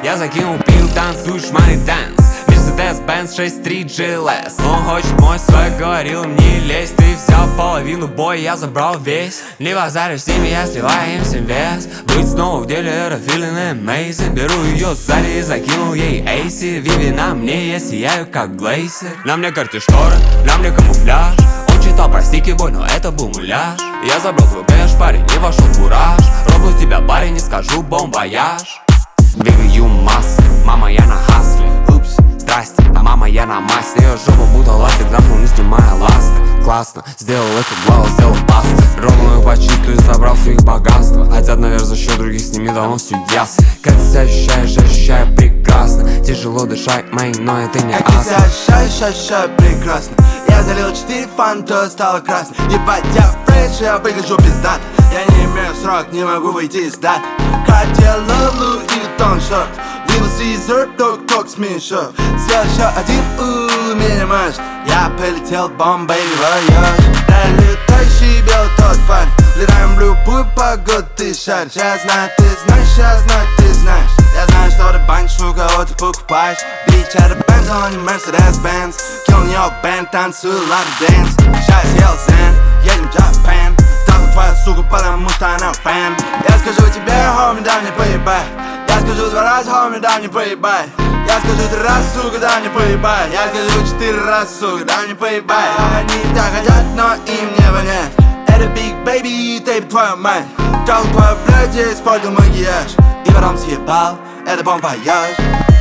Я закинул пил, танцуешь money dance. Mercedes-Benz 6.3 GLS. Он хочет мой свой, говорил им не лезь. Ты взял половину боя, я забрал весь. Не базаришь с ними, я сливаю им всем вес. Быть снова в деле, это feeling amazing. Беру ее сзади и закинул ей эйси. Виви на мне, я сияю как глейсер. На мне карте шторы, на мне камуфляж. Он читал про стики бой, но это был муляж. Я забрал твой кэш, парень, и вошел в кураж. Роблю тебя, парень, не скажу бомбояж. Baby, you must, мама, я на хасле. Упс, здрасте, а мама, я на массе. Ее жопа будто ластик, давно не снимая ласты. Классно, сделал это глава, сделал пасты. Ровно их почистую и собрал все их богатства. Хотят наверх за счет других, с ними давно все ясно. Как ты себя ощущаешь, ощущаю прекрасно. Тяжело дышать, мэй, но это не астма. Как ты себя ощущаю прекрасно. Я залил 4 фанта, стало красно. Ебать, я фреш, я выгляжу пиздат. Я не имею срок, не могу выйти из дат. Катя, Лулу и Тон Шорт. Little Caesar, ток смешок. Сделал еще один, меня может. Я полетел бомбой в вояж. Да летающий белый тот фан. Летаем в любую погоду, ты шаришь. Я знаю, ты знаешь, я знаю, ты знаешь. Я знаю, что ты банишь, у кого ты покупаешь. Бич, это Benz, а не Mercedes-Benz. Kill нее бэнд, танцую ладно дэнс. Сейчас ел зен, едем в Japan. Так твоя сука, потому что она фэн. Я скажу тебе, хоми, дай мне поебать. Я скажу 2 раза, хоми, дай мне поебать. Я скажу 3 раза, сука, дай мне поебать. Я скажу 4 раза, сука, дай мне поебать. Они так хотят, но им не понять. Это Big Baby, тейп твою мать. Как твоя блядь, я использовал макияж. И потом съебал, это бомбояж.